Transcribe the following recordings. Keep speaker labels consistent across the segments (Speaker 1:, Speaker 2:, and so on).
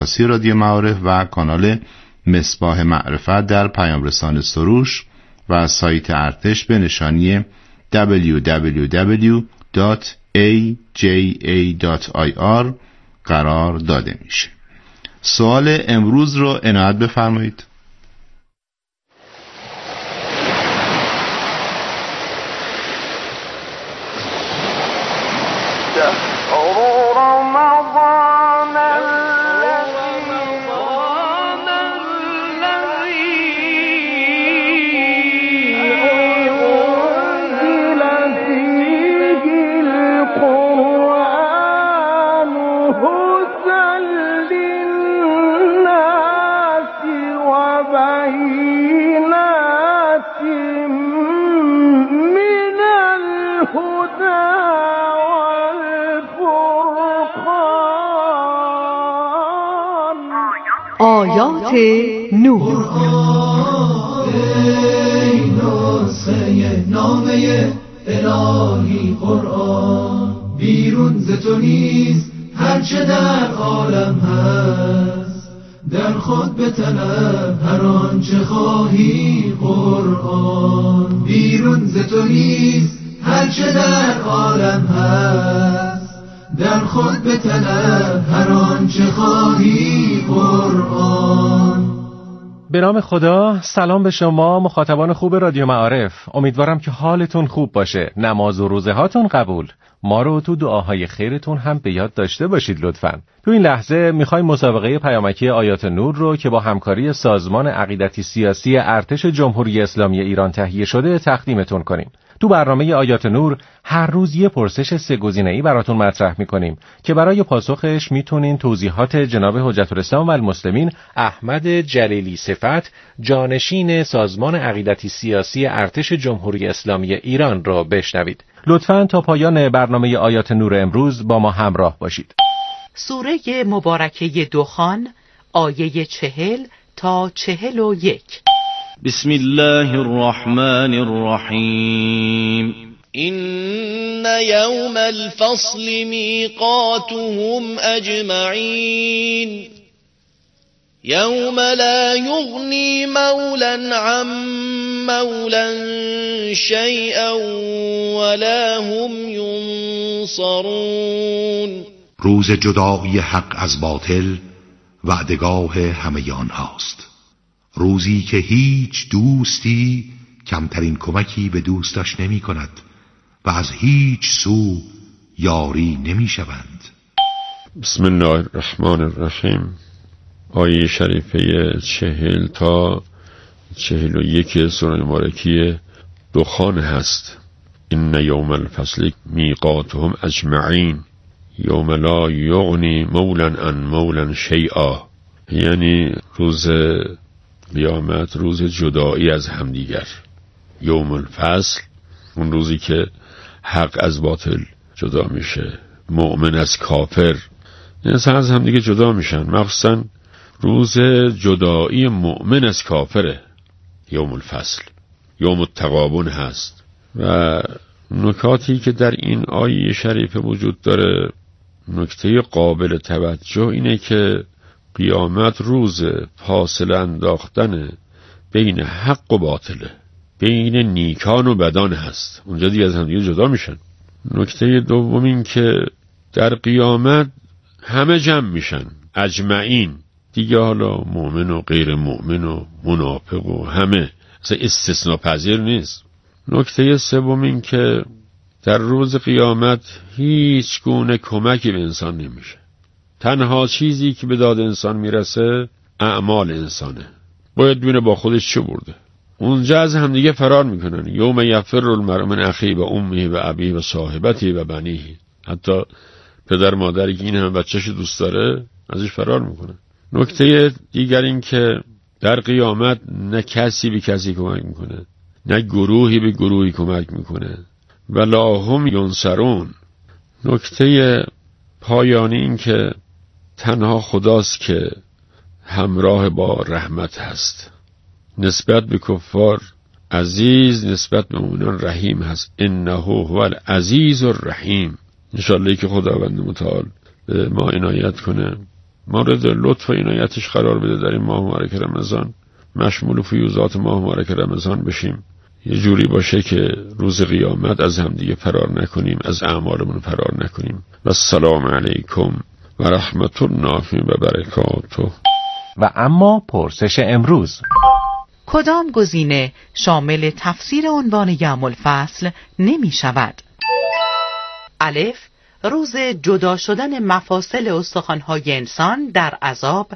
Speaker 1: رادیو معارف و کانال مصباح معرفت در پیام رسان سروش و سایت ارتش به نشانی www.aja.ir قرار داده میشه. سوال امروز رو عنایت بفرمایید.
Speaker 2: آیات نور.
Speaker 3: ای ناسه نامه الهی قرآن، بیرون ز تو نیست هرچه در عالم هست، در خود بطلب هر آنچه خواهی قرآن. بیرون ز تو نیست هرچه در عالم هست، در خود بطلب هر آنچه خواهی قرآن.
Speaker 4: به نام خدا. سلام به شما مخاطبان خوب رادیو معارف. امیدوارم که حالتون خوب باشه، نماز و روزه هاتون قبول. ما رو تو دعاهای خیرتون هم به یاد داشته باشید لطفاً. تو این لحظه میخوایم مسابقه پیامکی آیات نور رو که با همکاری سازمان عقیدتی سیاسی ارتش جمهوری اسلامی ایران تهیه شده تقدیمتون کنیم. تو برنامه آیات نور هر روز یه پرسش 3 گزینه‌ای براتون مطرح می‌کنیم که برای پاسخش میتونین توضیحات جناب حجت الاسلام و المسلمین احمد جلیلی صفت، جانشین سازمان عقیدتی سیاسی ارتش جمهوری اسلامی ایران رو بشنوید. لطفاً تا پایان برنامه آیات نور امروز با ما همراه باشید.
Speaker 2: سوره مبارکه دخان، آیه 40 تا 41.
Speaker 5: بسم الله الرحمن الرحیم. إن يوم الفصل ميقاتهم أجمعين يوم لا يغني مولا عن مولا شيئا ولا هم ينصرون.
Speaker 6: روز جدایی حق از باطل وعدگاه همه آنهاست. روزی که هیچ دوستی کمترین کمکی به دوستش نمی کند و از هیچ سو یاری نمی شوند.
Speaker 7: بسم الله الرحمن الرحیم. آیه شریفه 40 تا 41 سوره مبارکه دخان هست. این یوم الفصل میقاتهم اجمعین یوم لا یغنی مولا عن مولا شیئا، یعنی روز قیامت، روز جدایی از همدیگر. یوم الفصل، اون روزی که حق از باطل جدا میشه، مؤمن از کافر، انسان از همدیگه جدا میشن. مخصوصا روز جدایی مؤمن از کافره یوم الفصل، یوم التغابن هست. و نکاتی که در این آیه شریفه وجود داره، نکته قابل توجه اینه که قیامت روز فاصله انداختن بین حق و باطله، بین نیکان و بدان هست. اونجا دیگه از هم دیگه جدا میشن. نکته دوم این که در قیامت همه جمع میشن، اجمعین، دیگه حالا مؤمن و غیر مؤمن و منافق و همه، اصلا استثناء پذیر نیست. نکته سوم این که در روز قیامت هیچ گونه کمکی به انسان نمیشه. تنها چیزی که به داد انسان میرسه اعمال انسانه. باید ببینه با خودش چه برده. اونجا از همدیگه فرار میکنن. یوم یفر المرء من اخیه و امه و ابیه و صاحبته و بنیه. حتی پدر مادری که این همه بچه‌ش دوست داره ازش فرار میکنه. نکته دیگر این که در قیامت نه کسی به کسی کمک میکنه، نه گروهی به گروهی کمک میکنه، ولا هم ینصرون. نکته پایانی این که تنها خداست که همراه با رحمت هست. نسبت به کفار عزیز، نسبت به مؤمنان رحیم هست. انه هو العزیز الرحیم. انشاءالله که خداوند متعال به ما عنایت کنه مورد لطف و عنایتش قرار بده در این ماه مبارک رمضان، مشمول فیوزات ماه مبارک رمضان بشیم، یه جوری باشه که روز قیامت از همدیگه فرار نکنیم، از اعمالمون فرار نکنیم. و السلام علیکم و رحمت الله و برکاته.
Speaker 4: و اما پرسش امروز:
Speaker 2: کدام گزینه شامل تفسیر عنوان یوم الفصل نمی شود؟ الف، روز جدا شدن مفاصل استخوان‌های انسان در عذاب.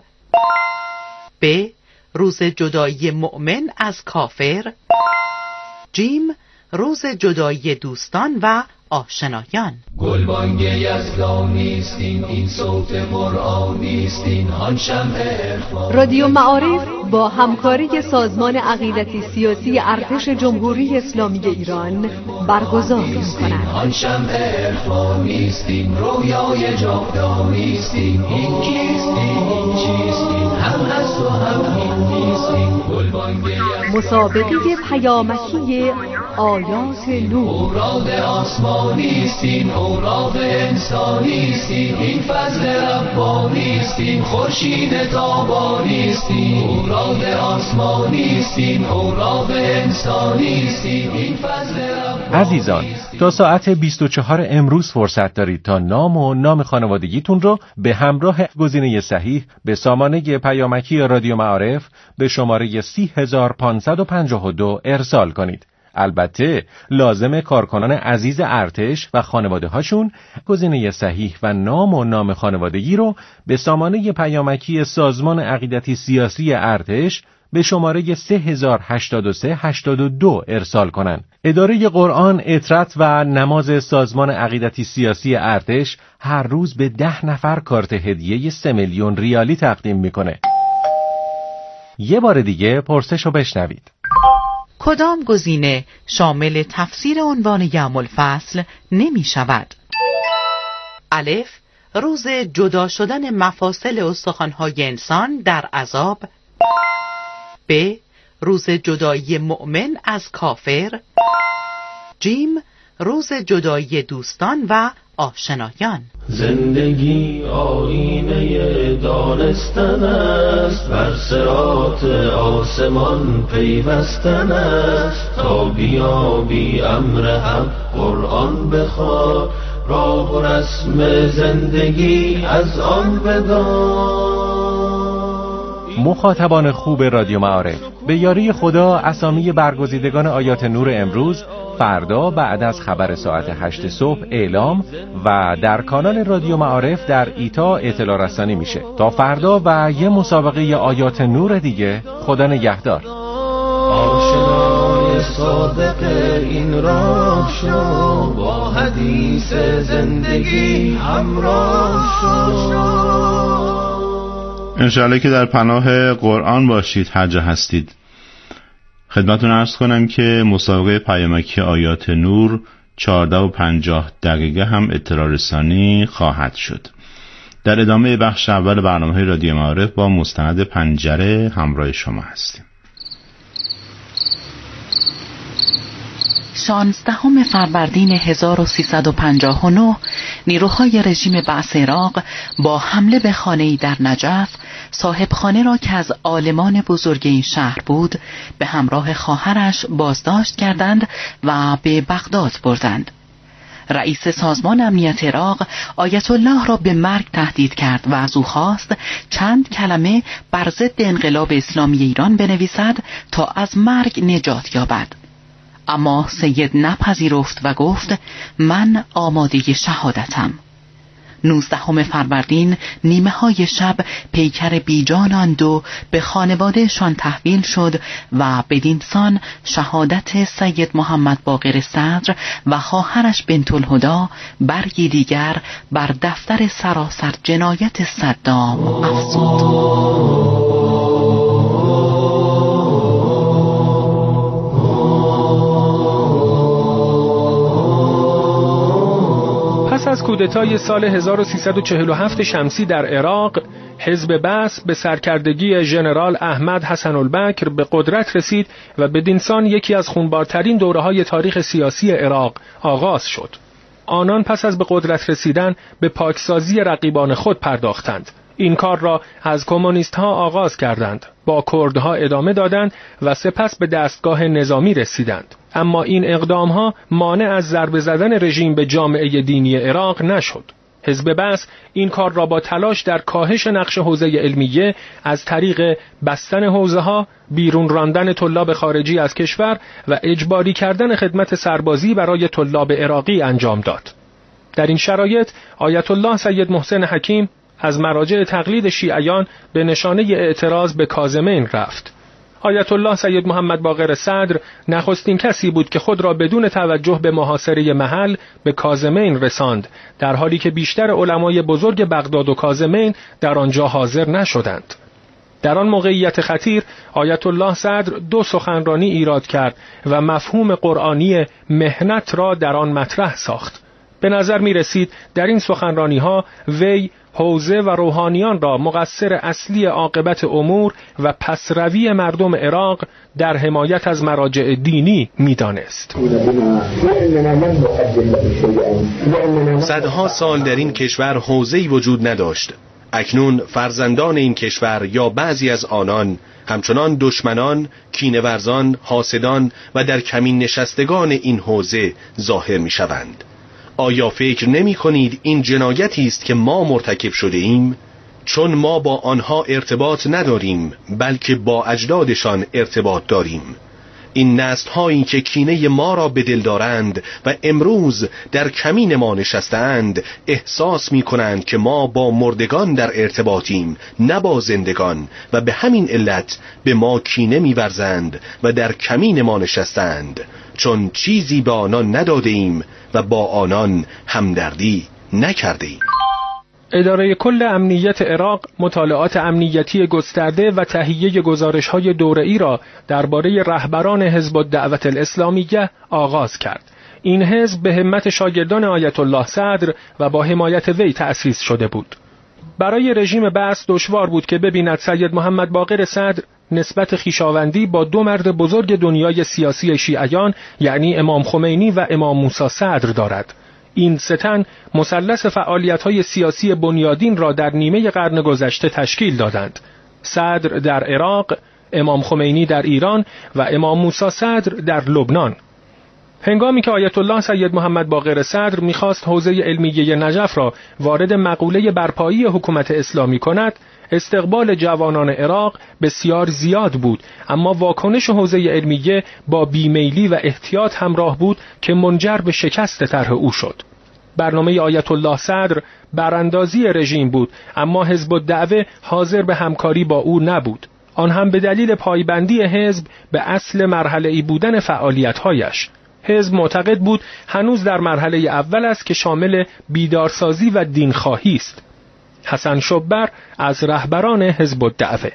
Speaker 2: ب، روز جدایی مؤمن از کافر. جیم، روز جدایی دوستان و آشنایان.
Speaker 3: گلبانگ یزدانیستین، این صوت قرآنیستین، آن شمع اخوان.
Speaker 8: رادیو معارف با همکاری سازمان عقیدتی سیاسی ارتش جمهوری اسلامی ایران برگزار می‌کند.
Speaker 3: آن شمع اخوانیستین، رویای جاودانیستین، این کیستین، این چیستین، هم هست و هم این نیستین. گلبانگ
Speaker 8: مسابقه پیامکی آیات نور.
Speaker 3: اوراد آسمانیستین، اوراد انسانیستین، این فضل ربانیستین، خورشید تابانیستین. اوراد آسمانیستین، اوراد انسانیستین، این فضل ربانیستین.
Speaker 4: عزیزان، تا ساعت 24 امروز فرصت دارید تا نام و نام خانوادگیتون رو به همراه گزینه صحیح به سامانه پیامکی رادیو معارف به شماره 30552 ارسال کنید. البته لازم کارکنان عزیز ارتش و خانواده هاشون گزینه صحیح و نام و نام خانوادگی رو به سامانه پیامکی سازمان عقیدتی سیاسی ارتش به شماره 308382 ارسال کنن. اداره قرآن، اطرت و نماز سازمان عقیدتی سیاسی ارتش هر روز به 10 نفر کارت هدیه 3 میلیون ریالی تقدیم میکنه. یه بار دیگه پرسشو بشنوید:
Speaker 2: کدام گزینه شامل تفسیر عنوان یوم الفصل نمی شود؟ الف، روز جدا شدن مفاصل استخوان‌های انسان در عذاب. ب، روز جدایی مؤمن از کافر. جیم، روز جدایی دوستان و آشنایان.
Speaker 3: زندگی آینه دانستن است، بر صراط آسمان پیوستن است. تا بیابی امر حق قرآن بخوان، راه و رسم زندگی از آن بدان.
Speaker 4: مخاطبان خوب رادیو معارف، به یاری خدا اسامی برگزیدگان آیات نور امروز فردا بعد از خبر ساعت 8 صبح اعلام و در کانال رادیو معارف در ایتا اطلاع رسانی میشه. تا فردا و یه مسابقه آیات نور دیگه، خدا نگهدار.
Speaker 3: آشنای صادق این راه شو، با حدیث زندگی همراه شو.
Speaker 1: انشاءالله که در پناه قرآن باشید هر جا هستید. خدمتتون عرض کنم که مسابقه پیامکی آیات نور 14:50 هم اطلاع رسانی خواهد شد. در ادامه بخش اول برنامه رادیو معارف با مستند پنجره همراه شما هستیم.
Speaker 2: 16 فروردین 1359 نیروهای رژیم بعث عراق با حمله به خانه‌ای در نجف، صاحب خانه را که از عالمان بزرگ این شهر بود به همراه خواهرش بازداشت کردند و به بغداد بردند. رئیس سازمان امنیت عراق آیت الله را به مرگ تهدید کرد و از او خواست چند کلمه بر ضد انقلاب اسلامی ایران بنویسد تا از مرگ نجات یابد. اما سید نپذیرفت و گفت من آماده شهادتم. 19 فروردین نیمه های شب پیکر بیجان آن دو به خانوادهشان تحویل شد و بدینسان شهادت سید محمد باقر صدر و خواهرش بنت الهدی برگی دیگر بر دفتر سراسر جنایت صدام افزود.
Speaker 9: پس از کودتای سال 1347 شمسی در عراق، حزب بعث به سرکردگی ژنرال احمد حسن البکر به قدرت رسید و بدینسان یکی از خونبارترین دوره‌های تاریخ سیاسی عراق آغاز شد. آنان پس از به قدرت رسیدن به پاکسازی رقیبان خود پرداختند. این کار را از کمونیست ها آغاز کردند، با کردها ادامه دادند و سپس به دستگاه نظامی رسیدند. اما این اقدام ها مانع از ضربه زدن رژیم به جامعه دینی عراق نشد. حزب بعث این کار را با تلاش در کاهش نقش حوزه علمیه از طریق بستن حوزه ها، بیرون راندن طلاب خارجی از کشور و اجباری کردن خدمت سربازی برای طلاب عراقی انجام داد. در این شرایط آیت الله سید محسن حکیم از مراجع تقلید شیعیان به نشانه اعتراض به کاظمین رفت. آیت الله سید محمد باقر صدر نخستین کسی بود که خود را بدون توجه به محاصره محل به کاظمین رساند، در حالی که بیشتر علمای بزرگ بغداد و کاظمین در آنجا حاضر نشدند. در آن موقعیت خطیر آیت الله صدر 2 سخنرانی ایراد کرد و مفهوم قرآنی مهنت را در آن مطرح ساخت. به نظر می رسید در این سخنرانی ها وی حوزه و روحانیان را مقصر اصلی عاقبت امور و پسروی مردم عراق در حمایت از مراجع دینی می دانست.
Speaker 10: صدها سال در این کشور حوزه‌ای وجود نداشت. اکنون فرزندان این کشور یا بعضی از آنان همچنان دشمنان، کینه‌ورزان، حاسدان و در کمین نشستگان این حوزه ظاهر می شوند. آیا فکر نمی کنید این جنایتی است که ما مرتکب شده ایم؟ چون ما با آنها ارتباط نداریم، بلکه با اجدادشان ارتباط داریم. این نسل هایی که کینه ما را به دل دارند و امروز در کمین ما نشستند احساس می کنند که ما با مردگان در ارتباطیم، نه با زندگان، و به همین علت به ما کینه می ورزند و در کمین ما نشستند، چون چیزی به آنان نداده ایم و با آنان همدردی نکرده ایم.
Speaker 9: اداره کل امنیت عراق مطالعات امنیتی گسترده و تهیه گزارش‌های دوره‌ای را درباره رهبران حزب الدعوة الاسلامیه آغاز کرد. این حزب به همت شاگردان آیت الله صدر و با حمایت وی تأسیس شده بود. برای رژیم بعث دشوار بود که ببیند سید محمد باقر صدر نسبت خویشاوندی با 2 مرد بزرگ دنیای سیاسی شیعیان، یعنی امام خمینی و امام موسی صدر دارد. این 3 تن مثلث فعالیت‌های سیاسی بنیادین را در نیمه قرن گذشته تشکیل دادند. صدر در عراق، امام خمینی در ایران و امام موسی صدر در لبنان. هنگامی که آیت الله سید محمد باقر صدر می‌خواست حوزه علمیه نجف را وارد مقوله برپایی حکومت اسلامی کند، استقبال جوانان عراق بسیار زیاد بود، اما واکنش حوزه علمیه با بیمیلی و احتیاط همراه بود که منجر به شکست طرح او شد. برنامه آیت الله صدر براندازی رژیم بود، اما حزب الدعوه حاضر به همکاری با او نبود، آن هم به دلیل پایبندی حزب به اصل مرحله‌ای بودن فعالیت‌هایش. حزب معتقد بود هنوز در مرحله اول است که شامل بیدارسازی و دینخواهی است. حسن شبر از رهبران حزب الدعوه: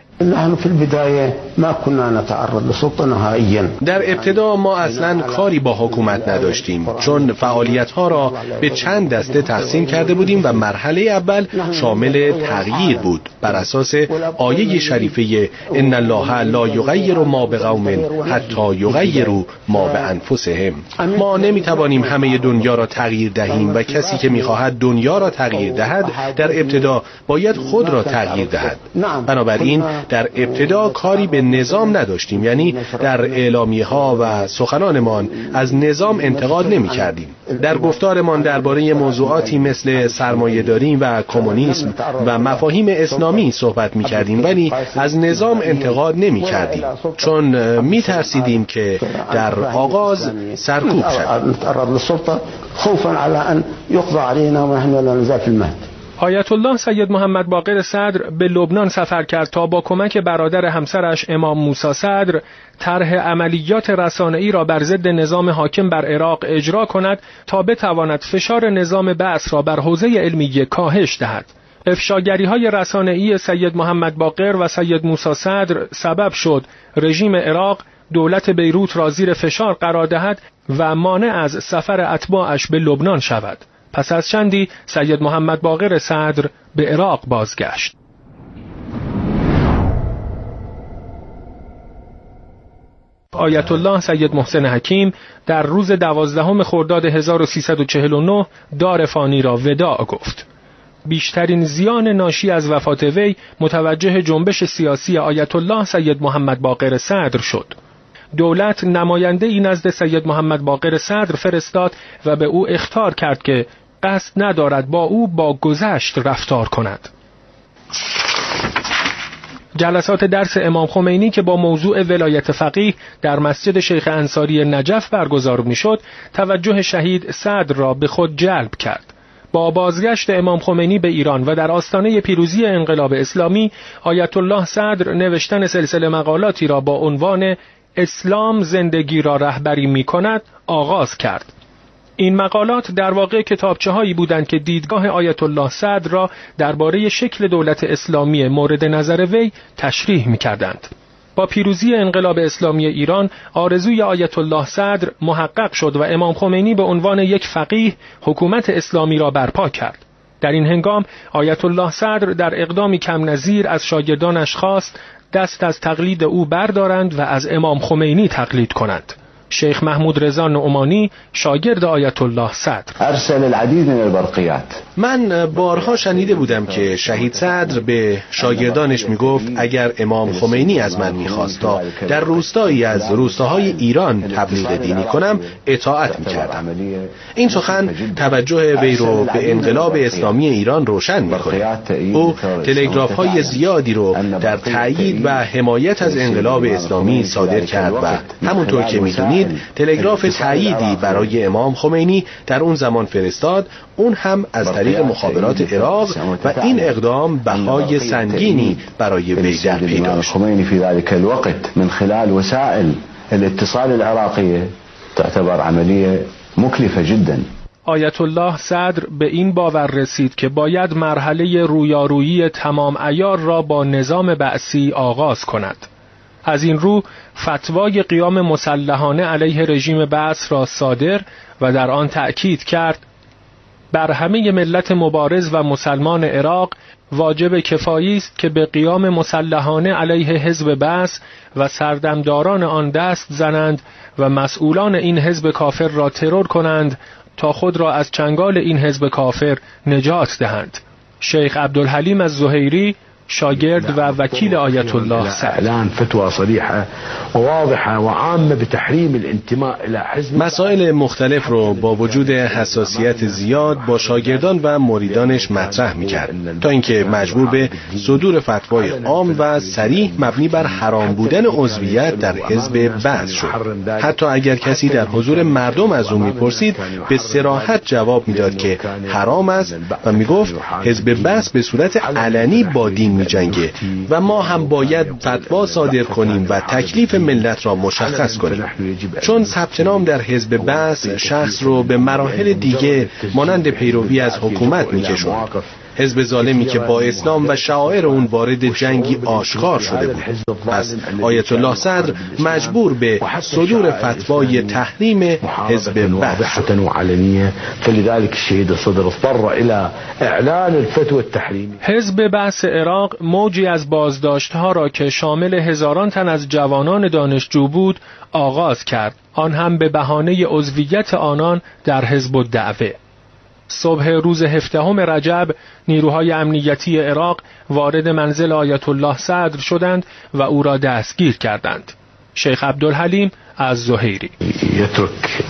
Speaker 10: در ابتدا ما اصلا کاری با حکومت نداشتیم، چون فعالیت‌ها را به چند دسته تقسیم کرده بودیم و مرحله اول شامل تغییر بود بر اساس آیه شریفه ان الله لا یغیر ما بقوم حتی یغیروا ما بانفسهم. ما نمیتوانیم همه دنیا را تغییر دهیم و کسی که میخواهد دنیا را تغییر دهد در ابتدا باید خود را تغییر دهد. بنابراین در ابتدا کاری به نظام نداشتیم، یعنی در اعلامیه‌ها و سخنانمان از نظام انتقاد نمی‌کردیم. در گفتارمان درباره موضوعاتی مثل سرمایه‌داری و کمونیسم و مفاهیم اسلامی صحبت می‌کردیم، ولی از نظام انتقاد نمی‌کردیم، چون می‌ترسیدیم که در آغاز سرکوب شویم.
Speaker 9: آیت الله سید محمد باقر صدر به لبنان سفر کرد تا با کمک برادر همسرش امام موسی صدر طرح عملیات رسانه‌ای را بر ضد نظام حاکم بر عراق اجرا کند تا بتواند فشار نظام بعث را بر حوزه علمیه کاهش دهد. افشاگری‌های رسانه‌ای سید محمد باقر و سید موسی صدر سبب شد رژیم عراق دولت بیروت را زیر فشار قرار دهد و مانع از سفر اتباعش به لبنان شود. پس از چندی سید محمد باقر صدر به عراق بازگشت. آیت الله سید محسن حکیم در روز 12 خرداد 1349 دار فانی را وداع گفت. بیشترین زیان ناشی از وفات وی متوجه جنبش سیاسی آیت الله سید محمد باقر صدر شد. دولت نماینده ای نزد سید محمد باقر صدر فرستاد و به او اخطار کرد که قصد ندارد با او با گذشت رفتار کند. جلسات درس امام خمینی که با موضوع ولایت فقیه در مسجد شیخ انصاری نجف برگزار میشد، توجه شهید صدر را به خود جلب کرد. با بازگشت امام خمینی به ایران و در آستانه پیروزی انقلاب اسلامی، آیت الله صدر نوشتن سلسله مقالاتی را با عنوان اسلام زندگی را رهبری می‌کند آغاز کرد. این مقالات در واقع کتابچه‌هایی بودند که دیدگاه آیت الله صدر را درباره شکل دولت اسلامی مورد نظر وی تشریح می‌کردند. با پیروزی انقلاب اسلامی ایران، آرزوی آیت الله صدر محقق شد و امام خمینی به عنوان یک فقیه حکومت اسلامی را برپا کرد. در این هنگام آیت الله صدر در اقدامی کم نظیر از شاگردانش خواست دست از تقلید او بردارند و از امام خمینی تقلید کنند. شیخ محمود رضا نعمانی شاگرد آیت الله صدر
Speaker 11: ارسل العديد من البرقيات.
Speaker 10: من بارها شنیده بودم که شهید صدر به شاگردانش میگفت اگر امام خمینی از من میخواست تا در روستایی از روستاهای ایران تبلیغ دینی کنم اطاعت میکردم. این سخن توجه وی رو به انقلاب اسلامی ایران روشن میکنه. او تلگراف های زیادی رو در تأیید و حمایت از انقلاب اسلامی صادر کرد و همونطور که میدونید تلگراف تأییدی برای امام خمینی در اون زمان فرستاد، اون هم از طریق مخابرات عراق و این اقدام بهای سنگینی برای وی در پی داشت.
Speaker 11: خمینی في ذلك الوقت من خلال وسائل الاتصال العراقية تعتبر عملية مكلفة جدا.
Speaker 9: آیت الله صدر به این باور رسید که باید مرحله رویارویی تمام عیار را با نظام بعثی آغاز کند. از این رو فتوای قیام مسلحانه علیه رژیم بعث را صادر و در آن تأکید کرد بر همه ملت مبارز و مسلمان عراق واجب کفایی است که به قیام مسلحانه علیه حزب بعث و سردمداران آن دست زنند و مسئولان این حزب کافر را ترور کنند تا خود را از چنگال این حزب کافر نجات دهند. شیخ عبدالحلیم الزهیری شاگرد و وکیل آیت الله صدر
Speaker 11: اعلان فتوى صريحه وواضحه وعامه بتحريم الانتماء الى حزب.
Speaker 10: مسائل مختلف رو با وجود حساسیت زیاد با شاگردان و مریدانش مطرح می‌کرد تا اینکه مجبور به صدور فتوای عام و صریح مبنی بر حرام بودن عضویت در حزب بعث شد. حتی اگر کسی در حضور مردم از او می‌پرسید به صراحت جواب میداد که حرام است و میگفت حزب بعث به صورت علنی با دین می‌جنگه و ما هم باید فتوا صادر کنیم و تکلیف ملت را مشخص کنیم، چون ثبت نام در حزب بعث شخص رو به مراحل دیگه مانند پیروی از حکومت می‌کشوند. حزب ظالمی که با اسلام و شعائر اون وارد جنگی آشکار شده بود. پس آیت الله صدر مجبور به صدور فتوای تحریم حزب بعث شد.
Speaker 11: فلذلك الشهيد الصدر اضطر الى اعلان الفتوى التحريمي.
Speaker 9: حزب بعث عراق موجی از بازداشت‌ها را که شامل هزاران تن از جوانان دانشجو بود آغاز کرد، آن هم به بهانه عضویت آنان در حزب الدعوه. صبح روز 17 رجب نیروهای امنیتی عراق وارد منزل آیت الله صدر شدند و او را دستگیر کردند. شیخ عبدالحلیم از زهیری
Speaker 11: يترك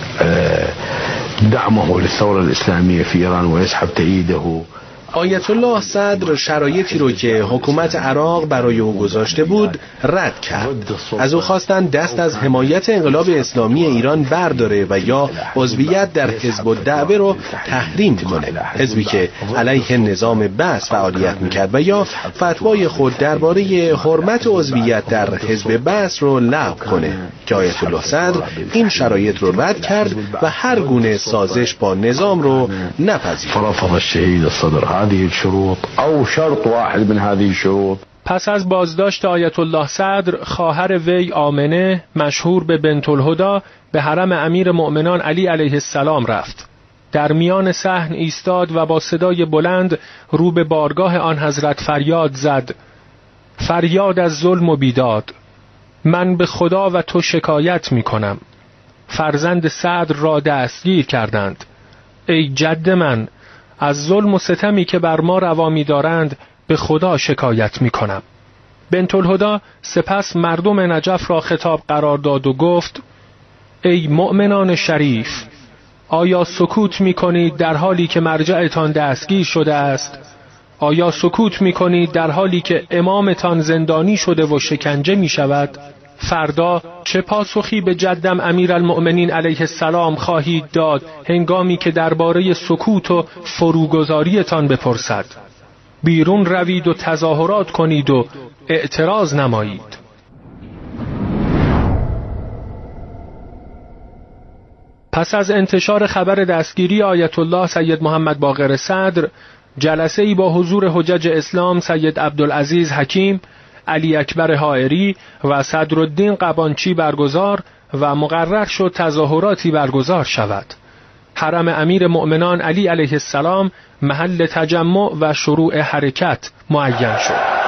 Speaker 11: دعمه للثورة الإسلامية في إيران ويسحب تأييده.
Speaker 10: آیت الله صدر شرایطی رو که حکومت عراق برای او گذاشته بود رد کرد. از او خواستند دست از حمایت انقلاب اسلامی ایران برداره و یا عضویت در حزب الدعوه رو تحریم کنه، حزبی که علیه نظام بعث فعالیت میکرد، و یا فتوای خود درباره حرمت عضویت در حزب بعث رو لغو کنه، که آیت الله صدر این شرایط رو رد کرد و هر گونه سازش با نظام رو نپذیرفت.
Speaker 11: فرفض الشهيد الصدر هذه الشروط او شرط واحد من هذه الشروط.
Speaker 9: پس از بازداشت آیت الله صدر، خواهر وی آمنه مشهور به بنت الهدی به حرم امیر مؤمنان علی علیه السلام رفت. در میان صحن ایستاد و با صدای بلند رو به بارگاه آن حضرت فریاد زد: فریاد از ظلم و بیداد، من به خدا و تو شکایت می کنم. فرزند صدر را دستگیر کردند. ای جد من، از ظلم و ستمی که بر ما روا می‌دارند به خدا شکایت می‌کنم. بنت الهدی سپس مردم نجف را خطاب قرار داد و گفت: ای مؤمنان شریف، آیا سکوت می‌کنید در حالی که مرجعتان دستگیر شده است؟ آیا سکوت می‌کنید در حالی که امامتان زندانی شده و شکنجه می‌شود؟ فردا چه پاسخی به جدم امیرالمؤمنین علیه السلام خواهید داد هنگامی که درباره سکوت و فروگذاریتان بپرسد؟ بیرون روید و تظاهرات کنید و اعتراض نمایید. پس از انتشار خبر دستگیری آیت الله سید محمد باقر صدر، جلسه‌ای با حضور حجج اسلام سید عبدالعزیز حکیم، علی اکبر حائری و صدرالدین قبانچی برگزار و مقرر شد تظاهراتی برگزار شود. حرم امیر مؤمنان علی علیه السلام محل تجمع و شروع حرکت معین شد.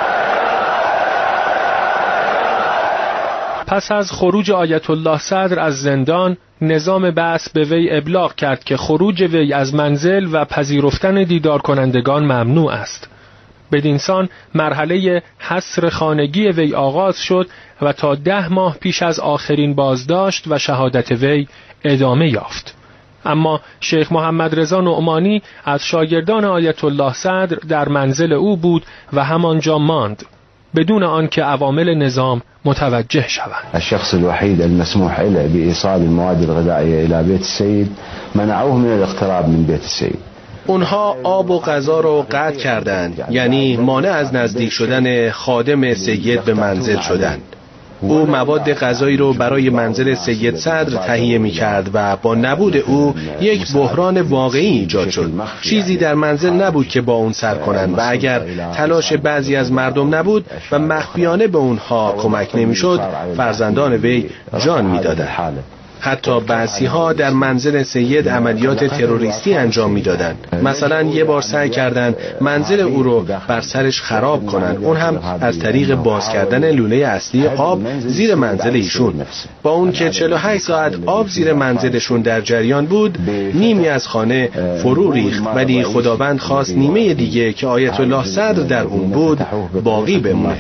Speaker 9: پس از خروج آیت الله صدر از زندان، نظام بعث به وی ابلاغ کرد که خروج وی از منزل و پذیرفتن دیدار کنندگان ممنوع است. بدینسان مرحله حصر خانگی وی آغاز شد و تا 10 ماه پیش از آخرین بازداشت و شهادت وی ادامه یافت. اما شیخ محمد رضا نعمانی از شاگردان آیت الله صدر در منزل او بود و همانجا ماند بدون آنکه عوامل نظام متوجه شوند.
Speaker 11: الشخص الوحيد المسموح له بإيصال المواد الغذائية إلى بيت السيد منعوه من الاقتراب من بيت السيد.
Speaker 10: اونها آب و غذا رو قطع کردند، یعنی مانع از نزدیک شدن خادم سید به منزل شدند. او مواد غذایی رو برای منزل سید صدر تهیه می کرد و با نبود او یک بحران واقعی ایجاد شد. چیزی در منزل نبود که با اون سر کنند و اگر تلاش بعضی از مردم نبود و مخفیانه به اونها کمک نمی شد، فرزندان وی جان می دادند. حتی بعضی‌ها در منزل سید عملیات تروریستی انجام می‌دادند. مثلا یه بار سعی کردند منزل او رو بر سرش خراب کنند، اون هم از طریق باز کردن لوله اصلی آب زیر منزل ایشون. با اون که 48 ساعت آب زیر منزلشون در جریان بود، نیمی از خانه فرو ریخت، ولی خداوند خواست نیمه دیگه که آیت الله صدر در اون بود باقی بمونه.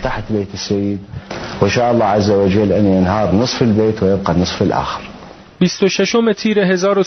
Speaker 11: و شاء الله عز وجل ان ينهار نصف البيت ويبقى نصف الاخر.
Speaker 9: 26 تیر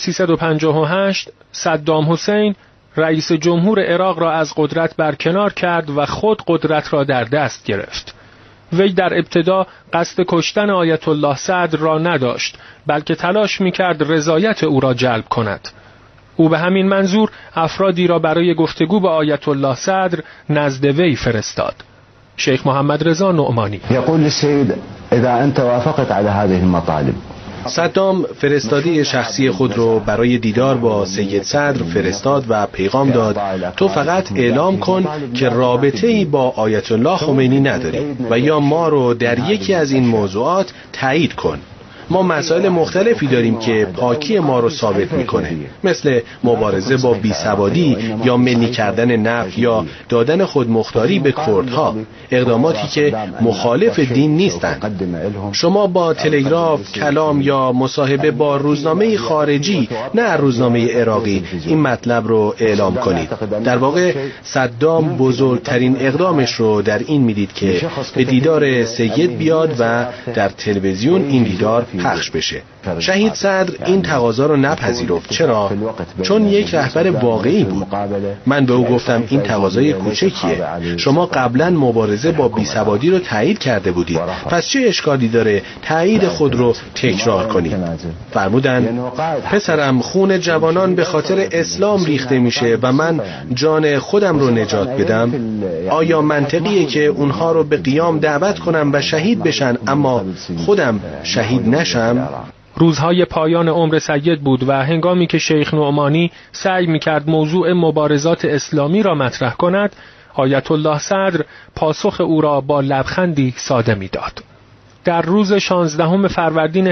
Speaker 9: 1358 صدام حسین رئیس جمهور عراق را از قدرت برکنار کرد و خود قدرت را در دست گرفت. وی در ابتدا قصد کشتن آیت الله صدر را نداشت، بلکه تلاش می‌کرد رضایت او را جلب کند. او به همین منظور افرادی را برای گفتگو با آیت الله صدر نزد وی فرستاد. شیخ محمد رضا نعمانی:
Speaker 11: يقول للسيد اذا انت وافقت على هذه المطالب.
Speaker 10: صدام فرستاده شخصی خود رو برای دیدار با سید صدر فرستاد و پیغام داد: تو فقط اعلام کن که رابطه‌ای با آیت الله خمینی نداری و یا ما رو در یکی از این موضوعات تایید کن. ما مسائل مختلفی داریم که پاکی ما رو ثابت میکنه، مثل مبارزه با بیسوادی یا ملی کردن نفت یا دادن خودمختاری به کردها، اقداماتی که مخالف دین نیستند. شما با تلگراف، کلام یا مصاحبه با روزنامه خارجی، نه روزنامه عراقی، این مطلب رو اعلام کنید. در واقع صدام بزرگترین اقدامش رو در این میدید که به دیدار سید بیاد و در تلویزیون این دیدار پخش بشه. شهید صدر این تقاضا رو نپذیرفت. چرا؟ چون یک رهبر واقعی بود. من به او گفتم این تقاضای کوچکیه. شما قبلا مبارزه با بیسوادی رو تایید کرده بودید، پس چه اشکالی داره تایید خود رو تکرار کنید؟ فرمودن: پسرم، خون جوانان به خاطر اسلام ریخته میشه و من جان خودم رو نجات بدم. آیا منطقیه که اونها رو به قیام دعوت کنم و شهید بشن اما خودم شهید نشم؟
Speaker 9: روزهای پایان عمر سید بود و هنگامی که شیخ نعمانی سعی می‌کرد موضوع مبارزات اسلامی را مطرح کند، آیت الله صدر پاسخ او را با لبخندی ساده می‌داد. در روز 16 فروردین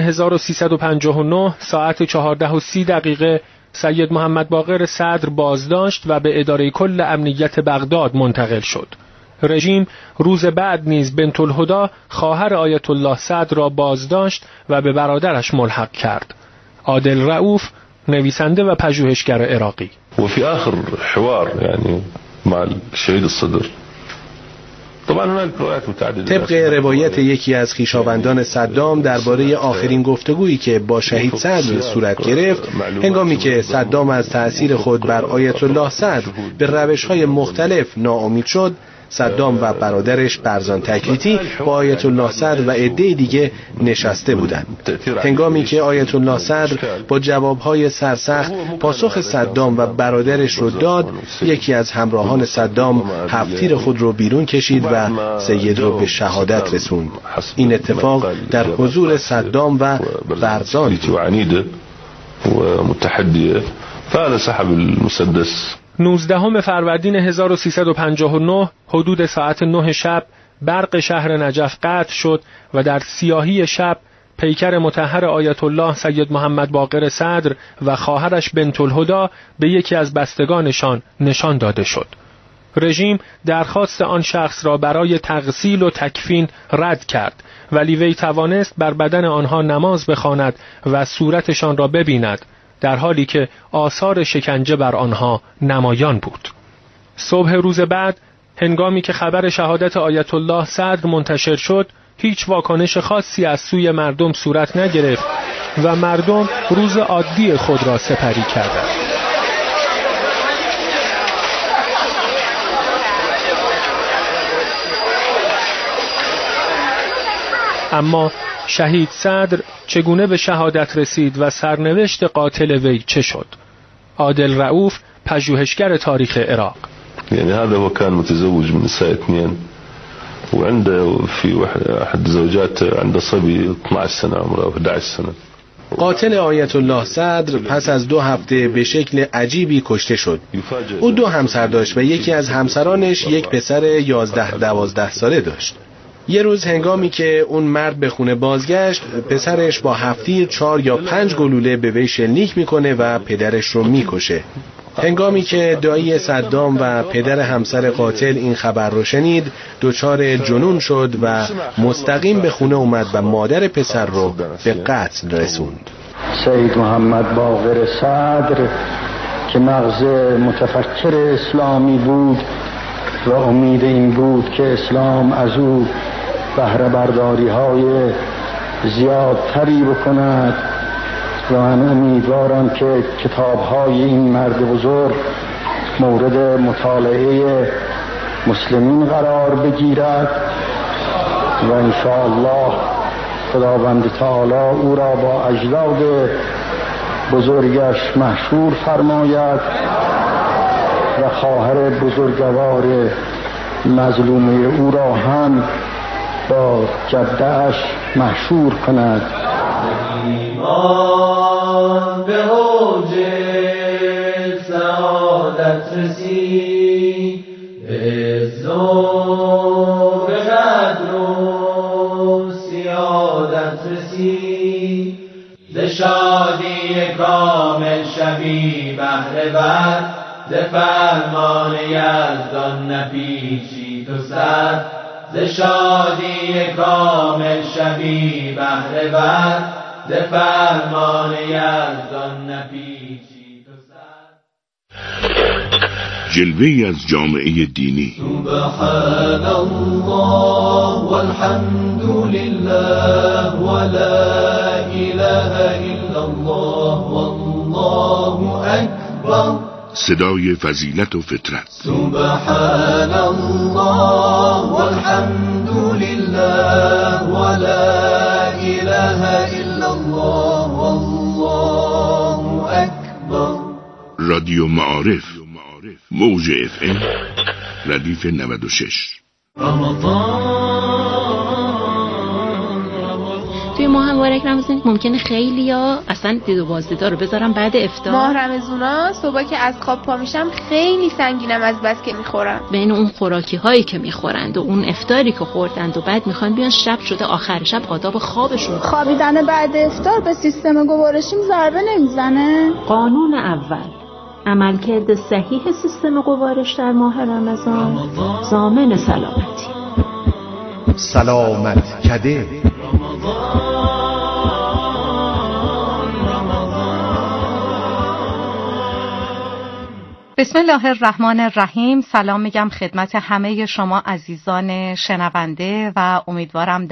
Speaker 9: 1359 ساعت 14:30 سید محمد باقر صدر بازداشت و به اداره کل امنیت بغداد منتقل شد. رژیم روز بعد نیز بنت الهدی خواهر آیت الله صدر را بازداشت و به برادرش ملحق کرد. عادل رؤوف، نویسنده و پژوهشگر عراقی.
Speaker 12: وفي آخر حوار يعني مع الشهيد الصدر
Speaker 10: طبق روایت یکی از خویشاوندان صدام درباره آخرین گفتگویی که با شهید صدر صورت گرفت، هنگامی که صدام از تأثیر خود بر آیت الله صدر به روش‌های مختلف ناامید شد، صدام و برادرش برزان تکلیتی با آیت الله صدر و عده دیگه نشسته بودند. هنگامی که آیت الله صدر با جوابهای سرسخت پاسخ صدام و برادرش رو داد، یکی از همراهان صدام هفت‌تیر خود رو بیرون کشید و سید رو به شهادت رسوند. این اتفاق در حضور صدام و برزان بود.
Speaker 9: 19 فروردین 1359 حدود ساعت 9 شب برق شهر نجف قطع شد و در سیاهی شب پیکر مطهر آیت الله سید محمد باقر صدر و خواهرش بنت الهدی به یکی از بستگانشان نشان داده شد. رژیم درخواست آن شخص را برای تغسیل و تکفین رد کرد، ولی وی توانست بر بدن آنها نماز بخواند و صورتشان را ببیند، در حالی که آثار شکنجه بر آنها نمایان بود. صبح روز بعد، هنگامی که خبر شهادت آیت الله صدر منتشر شد، هیچ واکنش خاصی از سوی مردم صورت نگرفت و مردم روز عادی خود را سپری کردند. اما شهید صدر چگونه به شهادت رسید و سرنوشت قاتل وی چه شد؟ عادل رؤوف، پژوهشگر تاریخ عراق.
Speaker 12: يعني هذا هو كان متزوج من نساء اثنين وعنده في احد زوجات عنده صبي 12 سنه عمره 11 سنه.
Speaker 10: قاتل آیت الله صدر پس از 2 هفته به شکل عجیبی کشته شد. او 2 همسر داشت و یکی از همسرانش یک پسر 11-12 ساله داشت. یه روز هنگامی که اون مرد به خونه بازگشت، پسرش با هفتیر 4 یا 5 گلوله به وی شلیک میکنه و پدرش رو میکشه. هنگامی که دایی صدام و پدر همسر قاتل این خبر رو شنید، دچار جنون شد و مستقیم به خونه اومد و مادر پسر رو به قتل رسوند.
Speaker 13: سید محمد باقر صدر که مغز متفکر اسلامی بود و امید این بود که اسلام از او بهره برداری های زیادتری بکند و من امیدوارم که کتاب های این مرد بزرگ مورد مطالعه مسلمین قرار بگیرد و انشاءالله خداوند تعالی او را با اجداد بزرگش محشور فرماید و خواهر بزرگوار مظلومه او را هم با جدهش محشور کند.
Speaker 3: ایمان به اوج سعادت رسید، به عز و به قدر و سیادت رسید، ز شادی کامل شبی بهره بر، ز فرمان یزدان نپیچید و سر، ز شادی کامل شبی بهره بر، ز فرمان یزدان نپیچید و سر.
Speaker 6: جلوه‌ای از جامعه دینی.
Speaker 3: سبحان الله والحمد لله ولا اله الا الله والله اکبر.
Speaker 6: صدای فضیلت و فطرت.
Speaker 3: سبحان الله والحمد لله ولا اله الا الله والله اکبر.
Speaker 6: رادیو معارف، موج FM ردیف 96.
Speaker 14: توی ماه مبارک رمضان ممکنه خیلیا اصلا دید و بازدیدا رو بذارم بعد افطار.
Speaker 15: ماه رمضونا صبح که از خواب پا میشم خیلی سنگینم از بس که میخورم.
Speaker 14: بین اون خوراکی هایی که میخورند و اون افطاری که خوردند و بعد میخوان بیان شب شده آخر شب آداب خوابشون.
Speaker 16: خوابیدن بعد افطار به سیستم گوارشیم ضربه نمیزنه؟
Speaker 17: قانون اول، عملکرد صحیح سیستم گوارش در ماه رمضان ضامن سلامتی.
Speaker 6: سلامت کده.
Speaker 18: بسم الله الرحمن الرحیم. سلام میگم خدمت همه شما عزیزان شنونده و امیدوارم